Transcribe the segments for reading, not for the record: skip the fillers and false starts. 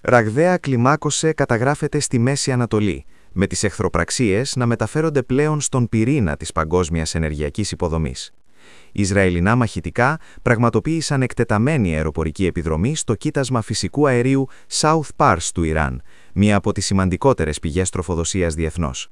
Ραγδαία κλιμάκωση καταγράφεται στη Μέση Ανατολή, με τις εχθροπραξίες να μεταφέρονται πλέον στον πυρήνα της παγκόσμιας ενεργειακής υποδομής. Ισραηλινά μαχητικά πραγματοποίησαν εκτεταμένη αεροπορική επιδρομή στο κοίτασμα φυσικού αερίου South Pars του Ιράν, μία από τις σημαντικότερες πηγές τροφοδοσίας διεθνώς.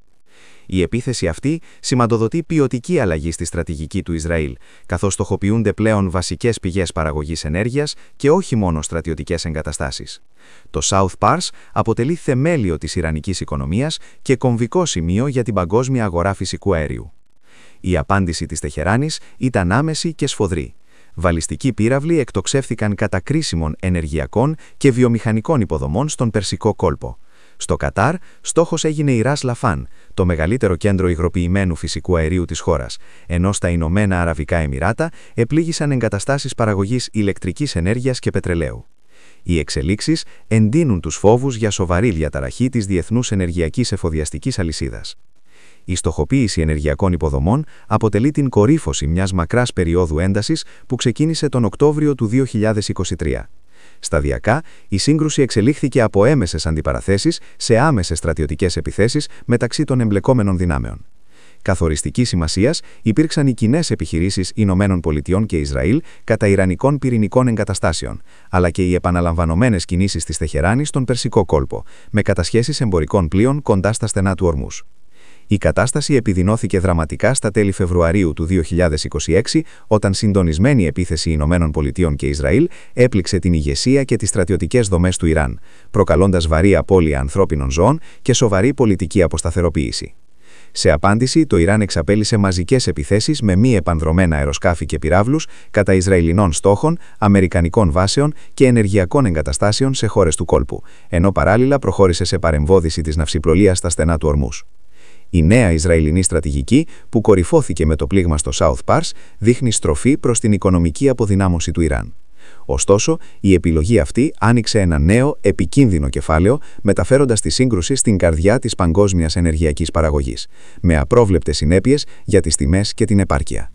Η επίθεση αυτή σηματοδοτεί ποιοτική αλλαγή στη στρατηγική του Ισραήλ, καθώς στοχοποιούνται πλέον βασικές πηγές παραγωγής ενέργειας και όχι μόνο στρατιωτικές εγκαταστάσεις. Το South Pars αποτελεί θεμέλιο της ιρανικής οικονομίας και κομβικό σημείο για την παγκόσμια αγορά φυσικού αερίου. Η απάντηση της Τεχεράνης ήταν άμεση και σφοδρή. Βαλιστικοί πύραυλοι εκτοξεύθηκαν κατά κρίσιμων ενεργειακών και βιομηχανικών υποδομών στον Περσικό κόλπο. Στο Κατάρ, στόχος έγινε η Ρας Λαφάν, το μεγαλύτερο κέντρο υγροποιημένου φυσικού αερίου της χώρας, ενώ στα Ηνωμένα Αραβικά Εμιράτα επλήγησαν εγκαταστάσεις παραγωγής ηλεκτρικής ενέργειας και πετρελαίου. Οι εξελίξεις εντείνουν τους φόβους για σοβαρή διαταραχή της διεθνούς ενεργειακής εφοδιαστικής αλυσίδας. Η στοχοποίηση ενεργειακών υποδομών αποτελεί την κορύφωση μιας μακράς περίοδου έντασης που ξεκίνησε τον Οκτώβριο του 2023. Σταδιακά, η σύγκρουση εξελίχθηκε από έμεσες αντιπαραθέσεις σε άμεσες στρατιωτικές επιθέσεις μεταξύ των εμπλεκόμενων δυνάμεων. Καθοριστικής σημασίας υπήρξαν οι κοινές επιχειρήσεις Ηνωμένων Πολιτειών και Ισραήλ κατά ιρανικών πυρηνικών εγκαταστάσεων, αλλά και οι επαναλαμβανωμένες κινήσεις της Τεχεράνης στον Περσικό κόλπο, με κατασχέσεις εμπορικών πλοίων κοντά στα στενά του Ορμούς. Η κατάσταση επιδεινώθηκε δραματικά στα τέλη Φεβρουαρίου του 2026, όταν συντονισμένη επίθεση Ηνωμένων Πολιτειών και Ισραήλ έπληξε την ηγεσία και τις στρατιωτικές δομές του Ιράν, προκαλώντας βαρύ απώλεια ανθρώπινων ζώων και σοβαρή πολιτική αποσταθεροποίηση. Σε απάντηση, το Ιράν εξαπέλυσε μαζικές επιθέσεις με μη επανδρωμένα αεροσκάφη και πυράβλους κατά Ισραηλινών στόχων, αμερικανικών βάσεων και ενεργειακών εγκαταστάσεων σε χώρες του κόλπου, ενώ παράλληλα προχώρησε σε παρεμβόδηση της ναυσιπλοείας στα στενά του Ορμούς. Η νέα Ισραηλινή στρατηγική, που κορυφώθηκε με το πλήγμα στο South Pars, δείχνει στροφή προς την οικονομική αποδυνάμωση του Ιράν. Ωστόσο, η επιλογή αυτή άνοιξε ένα νέο, επικίνδυνο κεφάλαιο, μεταφέροντας τη σύγκρουση στην καρδιά της παγκόσμιας ενεργειακής παραγωγής, με απρόβλεπτες συνέπειες για τις τιμές και την επάρκεια.